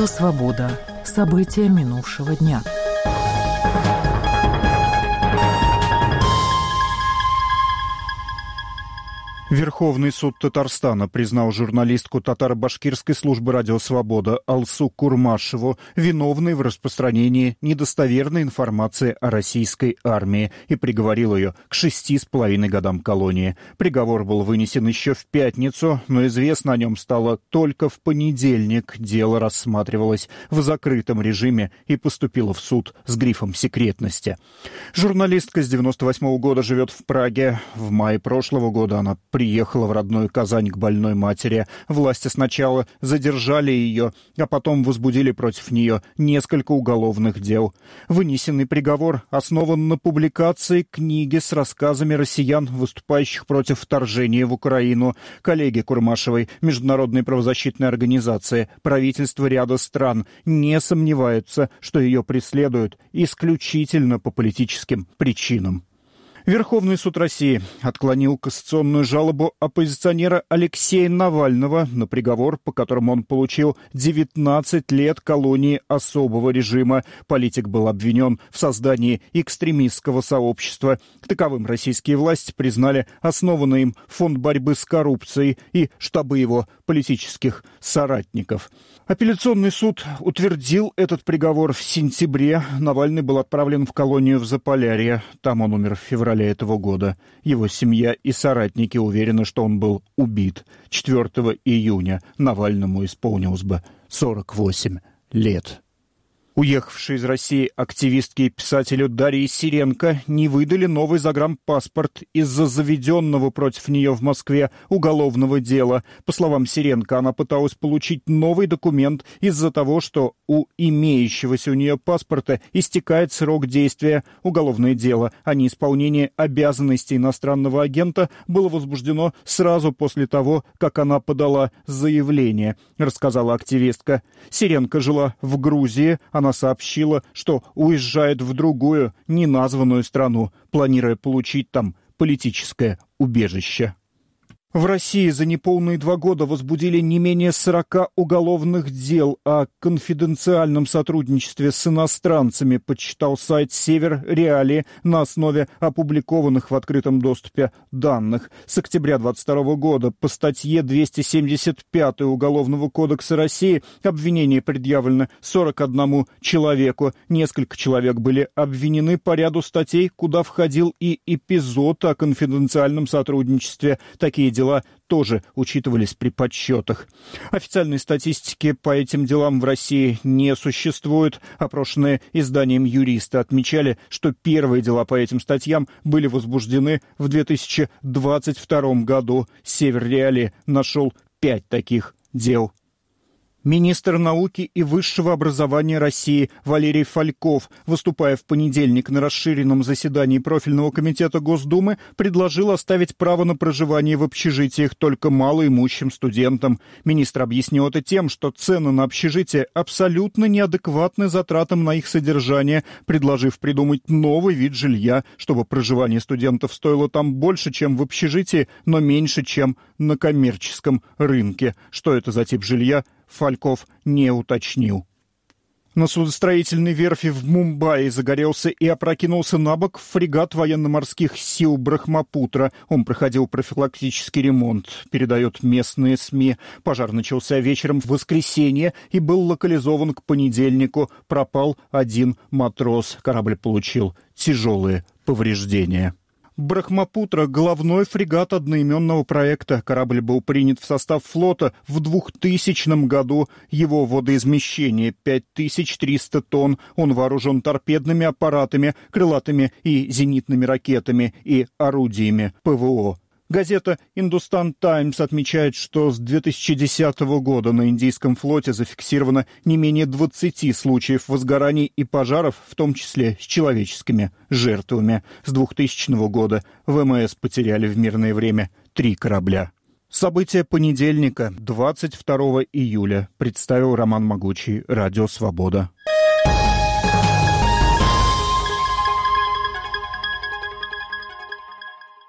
Радио «Свобода». События минувшего дня. Верховный суд Татарстана признал журналистку татаро-башкирской службы «Радио Свобода» Алсу Курмашеву виновной в распространении недостоверной информации о российской армии и приговорил ее к 6,5 годам колонии. Приговор был вынесен еще в пятницу, но известно о нем стало только в понедельник. Дело рассматривалось в закрытом режиме и поступило в суд с грифом секретности. Журналистка с 1998 года живет в Праге. В мае прошлого года она приехала в родную Казань к больной матери. Власти сначала задержали ее, а потом возбудили против нее несколько уголовных дел. Вынесенный приговор основан на публикации книги с рассказами россиян, выступающих против вторжения в Украину. Коллеги Курмашевой международной правозащитной организации, правительства ряда стран не сомневаются, что ее преследуют исключительно по политическим причинам. Верховный суд России отклонил кассационную жалобу оппозиционера Алексея Навального на приговор, по которому он получил 19 лет колонии особого режима. Политик был обвинен в создании экстремистского сообщества. Таковым российские власти признали основанный им фонд борьбы с коррупцией и штабы его политических соратников. Апелляционный суд утвердил этот приговор в сентябре. Навальный был отправлен в колонию в Заполярье. Там он умер в феврале этого года. Его семья и соратники уверены, что он был убит. 4 июня Навальному исполнилось бы 48 лет. Уехавшей из России активистке и писателю Дарье Сиренко не выдали новый загранпаспорт из-за заведенного против нее в Москве уголовного дела. По словам Сиренко, она пыталась получить новый документ из-за того, что у имеющегося у нее паспорта истекает срок действия. Уголовное дело о неисполнении обязанностей иностранного агента было возбуждено сразу после того, как она подала заявление, рассказала активистка. Сиренко жила в Грузии. Она сообщила, что уезжает в другую, неназванную страну, планируя получить там политическое убежище. В России за неполные 2 года возбудили не менее 40 уголовных дел о конфиденциальном сотрудничестве с иностранцами, подсчитал сайт «Север Реалии» на основе опубликованных в открытом доступе данных. С октября 2022 года по статье 275 Уголовного кодекса России обвинение предъявлено 41 человеку. Несколько человек были обвинены по ряду статей, куда входил и эпизод о конфиденциальном сотрудничестве. Такие дела тоже учитывались при подсчетах. Официальной статистики по этим делам в России не существует. Опрошенные изданием юристы отмечали, что первые дела по этим статьям были возбуждены в 2022 году. Север Реалии нашел 5 таких дел. Министр науки и высшего образования России Валерий Фальков, выступая в понедельник на расширенном заседании профильного комитета Госдумы, предложил оставить право на проживание в общежитиях только малоимущим студентам. Министр объяснил это тем, что цены на общежитие абсолютно неадекватны затратам на их содержание, предложив придумать новый вид жилья, чтобы проживание студентов стоило там больше, чем в общежитии, но меньше, чем на коммерческом рынке. Что это за тип жилья, Фальков не уточнил. На судостроительной верфи в Мумбаи загорелся и опрокинулся на бок фрегат военно-морских сил «Брахмапутра». Он проходил профилактический ремонт, передают местные СМИ. Пожар начался вечером в воскресенье и был локализован к понедельнику. Пропал 1 матрос. Корабль получил тяжелые повреждения. «Брахмапутра» — головной фрегат одноименного проекта. Корабль был принят в состав флота в 2000 году. Его водоизмещение 5300 тонн. Он вооружен торпедными аппаратами, крылатыми и зенитными ракетами и орудиями ПВО. Газета «Индустан Таймс» отмечает, что с 2010 года на Индийском флоте зафиксировано не менее 20 случаев возгораний и пожаров, в том числе с человеческими жертвами. С 2000 года ВМС потеряли в мирное время 3 корабля. События понедельника, 22 июля, представил Роман Могучий, Радио Свобода.